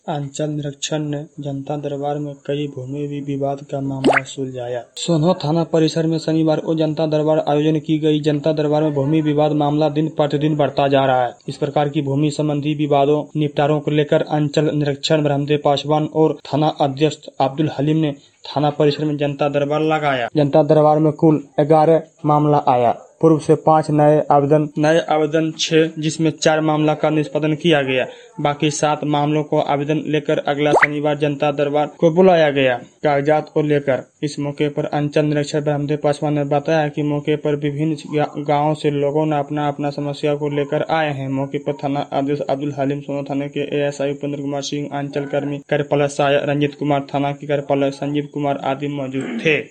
अंचल निरीक्षक ने जनता दरबार में कई भूमि विवाद का मामला सुलझाया। सोनो थाना परिसर में शनिवार को जनता दरबार आयोजन की गई। जनता दरबार में भूमि विवाद मामला दिन प्रतिदिन बढ़ता जा रहा है। इस प्रकार की भूमि संबंधी विवादों निपटारों को लेकर अंचल निरीक्षक ब्रह्मदेव पासवान और थाना अध्यक्ष अब्दुल हलीम ने थाना परिसर में जनता दरबार लगाया। जनता दरबार में कुल 11 मामला आया। पूर्व से 5 नए आवेदन 6, जिसमें 4 मामला का निष्पादन किया गया। बाकी 7 मामलों को आवेदन लेकर अगला शनिवार जनता दरबार को बुलाया गया। कागजात को लेकर इस मौके पर अंचल निरीक्षक ब्रह्मदेव पासवान ने बताया कि मौके पर विभिन्न गाँवों से लोगों ने अपना समस्या को लेकर आए हैं। मौके पर थाना अध्यक्ष अब्दुल हलीम, सोनो थाने के ASI उपेंद्र कुमार सिंह, अंचल कर्मी कार्यपालक सहायक रंजीत कुमार, थाना के कार्यपालक संजीव कुमार आदि मौजूद थे।